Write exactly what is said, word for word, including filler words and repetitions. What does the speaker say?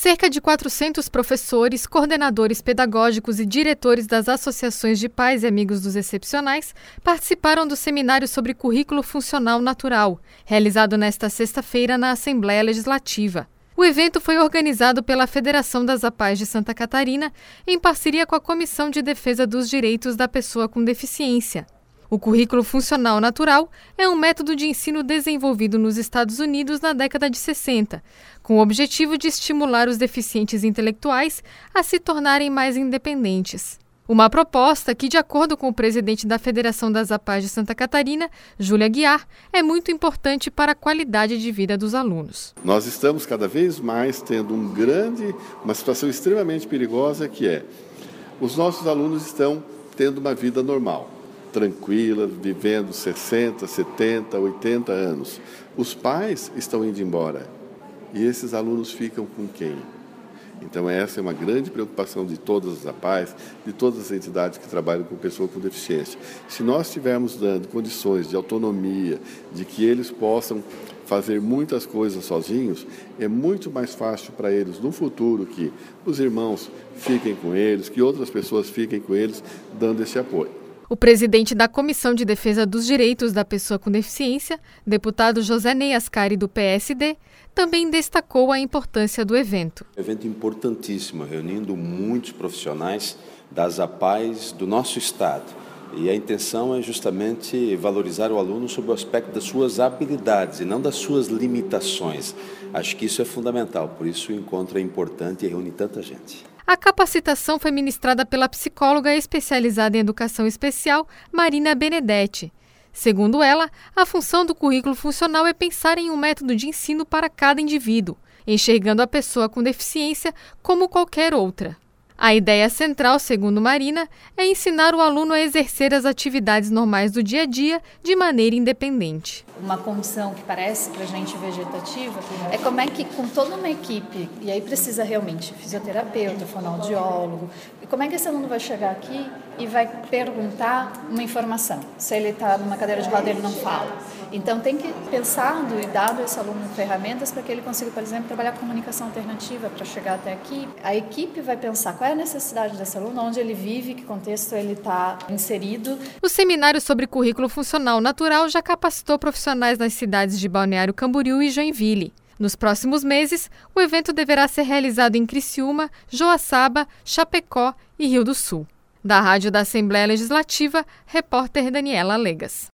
Cerca de quatrocentos professores, coordenadores pedagógicos e diretores das associações de pais e amigos dos excepcionais participaram do seminário sobre currículo funcional natural, realizado nesta sexta-feira na Assembleia Legislativa. O evento foi organizado pela Federação das APAES de Santa Catarina, em parceria com a Comissão de Defesa dos Direitos da Pessoa com Deficiência. O currículo funcional natural é um método de ensino desenvolvido nos Estados Unidos na década de sessenta, com o objetivo de estimular os deficientes intelectuais a se tornarem mais independentes. Uma proposta que, de acordo com o presidente da Federação das APAES de Santa Catarina, Júlia Aguiar, é muito importante para a qualidade de vida dos alunos. Nós estamos cada vez mais tendo um grande, uma situação extremamente perigosa, que é os nossos alunos estão tendo uma vida normal, tranquila, vivendo sessenta, setenta, oitenta anos. Os pais estão indo embora e esses alunos ficam com quem? Então essa é uma grande preocupação de todas as APAES, de todas as entidades que trabalham com pessoa com deficiência. Se nós estivermos dando condições de autonomia, de que eles possam fazer muitas coisas sozinhos, é muito mais fácil para eles no futuro que os irmãos fiquem com eles, que outras pessoas fiquem com eles, dando esse apoio. O presidente da Comissão de Defesa dos Direitos da Pessoa com Deficiência, deputado José Ney Ascari, do P S D, também destacou a importância do evento. Um evento importantíssimo, reunindo muitos profissionais das APAES do nosso estado. E a intenção é justamente valorizar o aluno sob o aspecto das suas habilidades e não das suas limitações. Acho que isso é fundamental, por isso o encontro é importante e reúne tanta gente. A capacitação foi ministrada pela psicóloga especializada em educação especial, Marina Benedetti. Segundo ela, a função do currículo funcional é pensar em um método de ensino para cada indivíduo, enxergando a pessoa com deficiência como qualquer outra. A ideia central, segundo Marina, é ensinar o aluno a exercer as atividades normais do dia a dia de maneira independente. Uma condição que parece para a gente vegetativa é como é que com toda uma equipe, e aí precisa realmente fisioterapeuta, fonoaudiólogo, e como é que esse aluno vai chegar aqui e vai perguntar uma informação? Se ele está numa cadeira de roda, ele não fala. Então tem que pensar e dado esse aluno ferramentas para que ele consiga, por exemplo, trabalhar comunicação alternativa para chegar até aqui. A equipe vai pensar qual é a necessidade desse aluno, onde ele vive, que contexto ele está inserido. O seminário sobre currículo funcional natural já capacitou profissionais nas cidades de Balneário Camboriú e Joinville. Nos próximos meses, o evento deverá ser realizado em Criciúma, Joaçaba, Chapecó e Rio do Sul. Da Rádio da Assembleia Legislativa, repórter Daniela Legas.